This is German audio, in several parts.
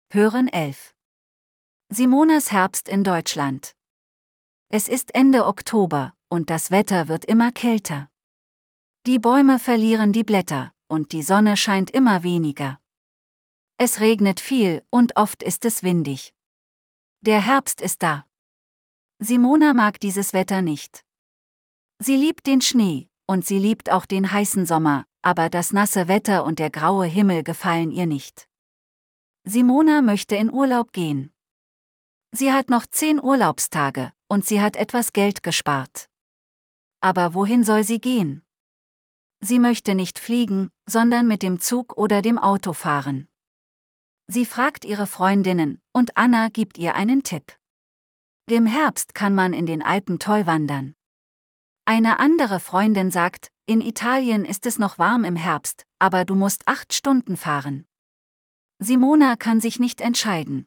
Hören 11. Simonas Herbst in Deutschland. Es ist Ende Oktober, und das Wetter wird immer kälter. Die Bäume verlieren die Blätter, und die Sonne scheint immer weniger. Es regnet viel, und oft ist es windig. Der Herbst ist da. Simona mag dieses Wetter nicht. Sie liebt den Schnee, und sie liebt auch den heißen Sommer, aber das nasse Wetter und der graue Himmel gefallen ihr nicht. Simona möchte in Urlaub gehen. Sie hat noch 10 Urlaubstage, und sie hat etwas Geld gespart. Aber wohin soll sie gehen? Sie möchte nicht fliegen, sondern mit dem Zug oder dem Auto fahren. Sie fragt ihre Freundinnen, und Anna gibt ihr einen Tipp. Im Herbst kann man in den Alpen toll wandern. Eine andere Freundin sagt, in Italien ist es noch warm im Herbst, aber du musst 8 Stunden fahren. Simona kann sich nicht entscheiden.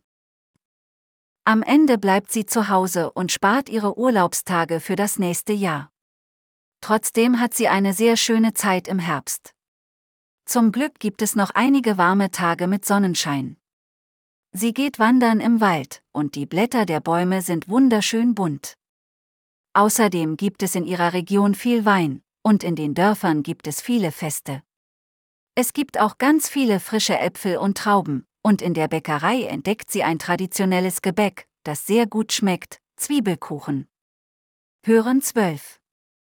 Am Ende bleibt sie zu Hause und spart ihre Urlaubstage für das nächste Jahr. Trotzdem hat sie eine sehr schöne Zeit im Herbst. Zum Glück gibt es noch einige warme Tage mit Sonnenschein. Sie geht wandern im Wald, und die Blätter der Bäume sind wunderschön bunt. Außerdem gibt es in ihrer Region viel Wein, und in den Dörfern gibt es viele Feste. Es gibt auch ganz viele frische Äpfel und Trauben, und in der Bäckerei entdeckt sie ein traditionelles Gebäck, das sehr gut schmeckt, Zwiebelkuchen. Hören 12.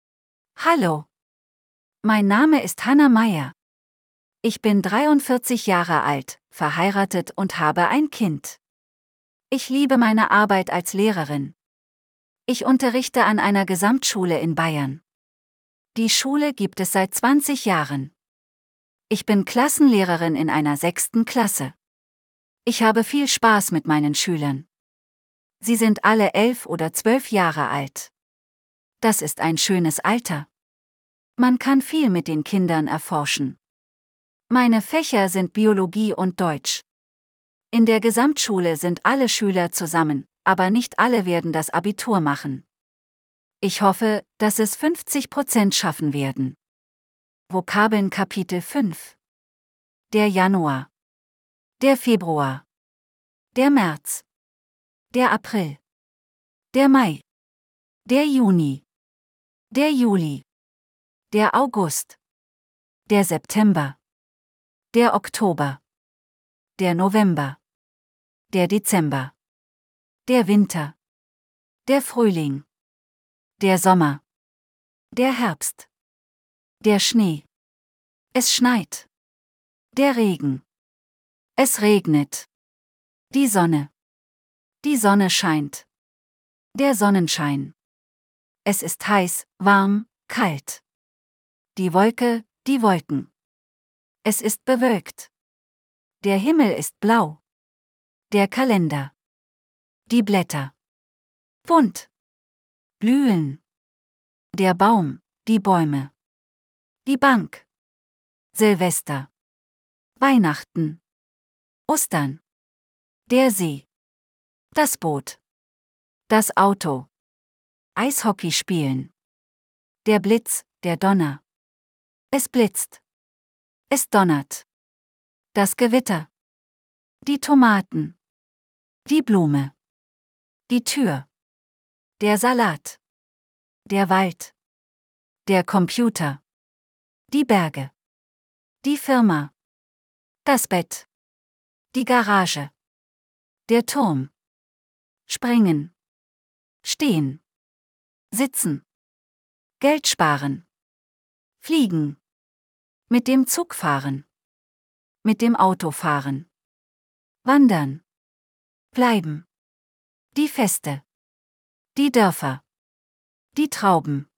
Hallo. Mein Name ist Hanna Meyer. Ich bin 43 Jahre alt, verheiratet und habe ein Kind. Ich liebe meine Arbeit als Lehrerin. Ich unterrichte an einer Gesamtschule in Bayern. Die Schule gibt es seit 20 Jahren. Ich bin Klassenlehrerin in einer 6. Klasse. Ich habe viel Spaß mit meinen Schülern. Sie sind alle 11 oder 12 Jahre alt. Das ist ein schönes Alter. Man kann viel mit den Kindern erforschen. Meine Fächer sind Biologie und Deutsch. In der Gesamtschule sind alle Schüler zusammen, aber nicht alle werden das Abitur machen. Ich hoffe, dass es 50% schaffen werden. Vokabeln Kapitel 5. Der Januar. Der Februar. Der März. Der April. Der Mai. Der Juni. Der Juli. Der August. Der September. Der Oktober. Der November. Der Dezember. Der Winter. Der Frühling. Der Sommer. Der Herbst. Der Schnee. Es schneit. Der Regen. Es regnet. Die Sonne. Die Sonne scheint. Der Sonnenschein. Es ist heiß, warm, kalt. Die Wolke, die Wolken. Es ist bewölkt. Der Himmel ist blau. Der Kalender. Die Blätter. Bunt. Blühen. Der Baum, die Bäume. Die Bank. Silvester. Weihnachten. Ostern. Der See. Das Boot. Das Auto. Eishockey spielen. Der Blitz, der Donner. Es blitzt. Es donnert. Das Gewitter. Die Tomaten. Die Blume. Die Tür. Der Salat. Der Wald. Der Computer. Die Berge. Die Firma. Das Bett. Die Garage. Der Turm. Springen. Stehen. Sitzen. Geld sparen. Fliegen. Mit dem Zug fahren. Mit dem Auto fahren. Wandern. Bleiben. Die Feste. Die Dörfer. Die Trauben.